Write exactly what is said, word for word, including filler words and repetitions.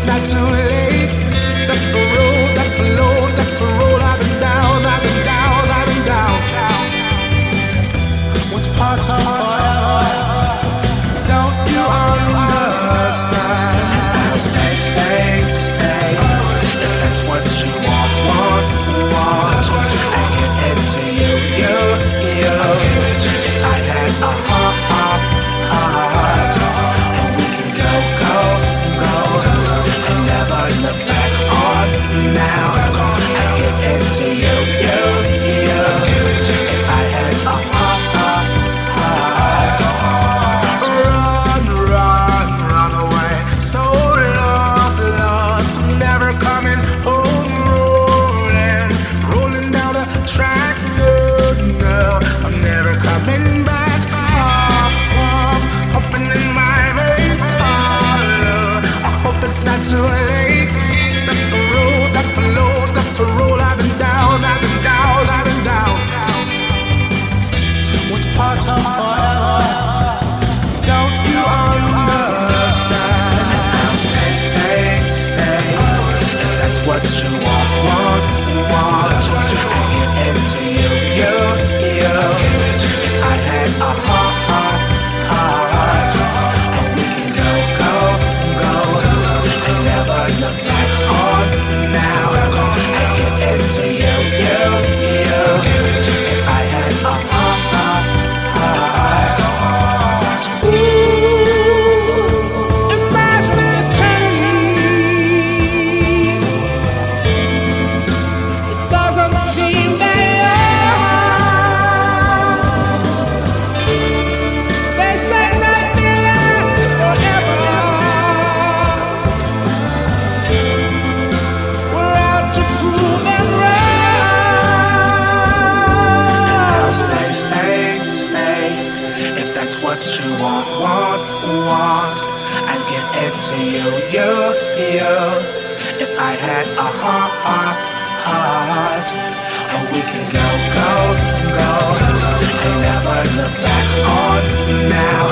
it's not too late. That's a road, that's a load, that's a road. I've been down, I've been down, I've been down. What's part of forever? Don't you understand? I'll stay, stay, stay. That's what you want, want, want. I get into you, you, you. If I had a heart, heart, heart, and we can go, go, go, and never look back on now. I get into you, you, you. If I had a heart, heart, heart. Run, run, run away. So lost, lost, never coming home. Rolling, rolling down the track. No, no, I'm never coming back. Pump, pump, pumping in my veins. Oh, I hope it's not too late. That's a road, that's a load, that's a road. I've been down, I've been down, I've been down. What's part of forever? Don't you understand? I'll stay, stay, stay. That's what you want, want, want. I get into you, you, you. If I had a heart, heart, heart, and we can go, go, go, and never look back on now. I get into you, you, you. If I had a heart, heart, heart. Imagine eternity. It doesn't seem that long. They say that we last forever. We're out to prove and I'll run. stay, stay, stay. If that's what you want, want, want, I'd get into you, you, you. If I had a heart, heart, heart, and we can go, go, go, and never look back on now.